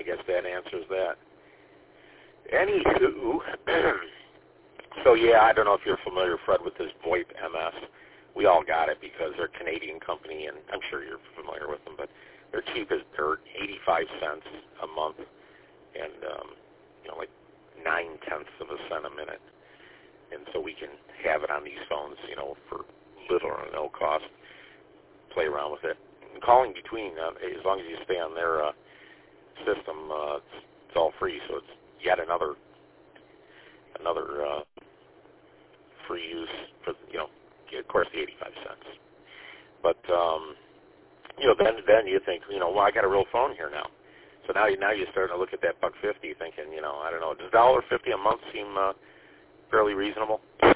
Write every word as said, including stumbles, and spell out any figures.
I guess that answers that. Anywho, so yeah, I don't know if you're familiar, Fred, with this VoIP M S. We all got it because they're a Canadian company, and I'm sure you're familiar with them, but they're cheap as dirt, eighty-five cents a month, and, um, you know, like nine-tenths of a cent a minute. And so we can have it on these phones, you know, for little or no cost, play around with it. And calling between, uh, as long as you stay on their uh, system, uh, it's, it's all free, so it's yet another another uh, free use for, you know, of course, the eighty-five cents. But, um, you know, then then you think, you know, well, I got a real phone here now. So now you now you're starting to look at that buck fifty, thinking, you know, I don't know, does one dollar fifty a month seem uh, fairly reasonable?